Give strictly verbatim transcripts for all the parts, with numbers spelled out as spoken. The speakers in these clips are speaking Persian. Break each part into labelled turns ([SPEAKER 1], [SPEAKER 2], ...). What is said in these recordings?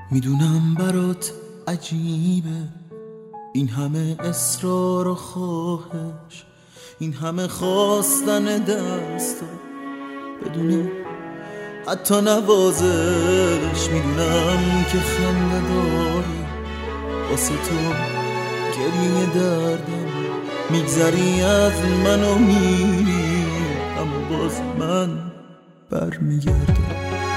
[SPEAKER 1] میدونم برات عجیبه این همه اصرار و خواهش، این همه خواستن دستا بدون حتی نوازش. میدونم که خنده داری واسه تو گریه دردم، میگذری از من و میری اما باز من برمیگردم.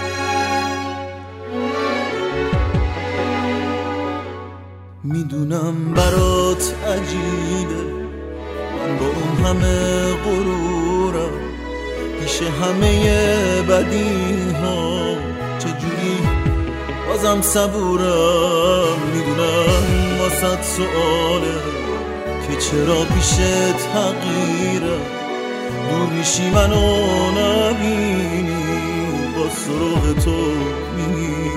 [SPEAKER 1] میدونم برات عجیبه من با اون همه غرورم پیش همه بدی ها چجوری بازم صبورم. میدونم واسه سؤاله که چرا پیشت حقیرم، دور میشی منو نبینی با سراغ تو میری.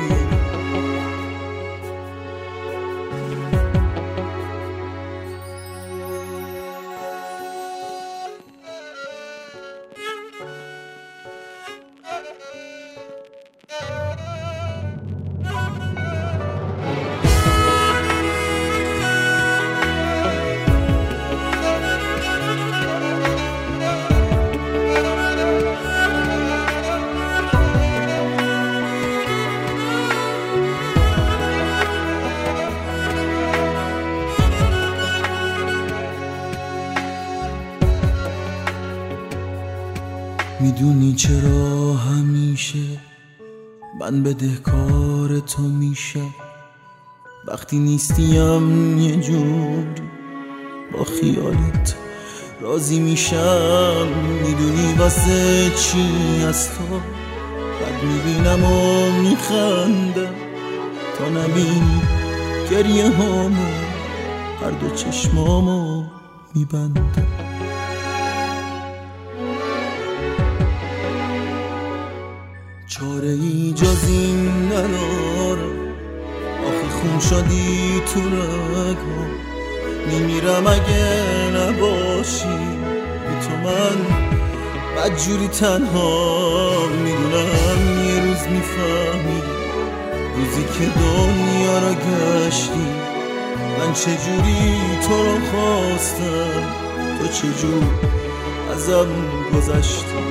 [SPEAKER 1] میدونی چرا همیشه من بدهکار تو میشم، وقتی نیستیم یه جوری با خیالت راضی میشم. میدونی واسه چی از تو بد میبینم و میخندم تا نبینی گریه هامو هر دو چشمامو میبندم. چاره ای جز این ندارم، آخه خون شدی تو رگام، میمیرم اگه نباشی بی تو من بدجوری تنها. میدونم یه روز میفهمی روزی که دنیا را گشتی من چجوری تو رو خواستم، تو چجور ازم گذشتی.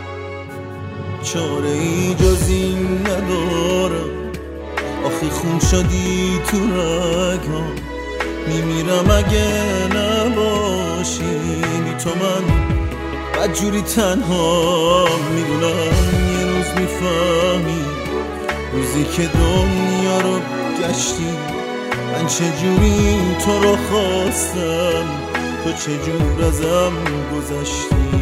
[SPEAKER 1] چاره ای جز این ندارم، آخه خون شدی تو رگام، میمیرم اگه نباشی بی تو من بدجوری تنها. میدونم یه روز میفهمی روزی که دنیا رو گشتی من چجوری تو رو خواستم، تو چجور ازم گذشتی.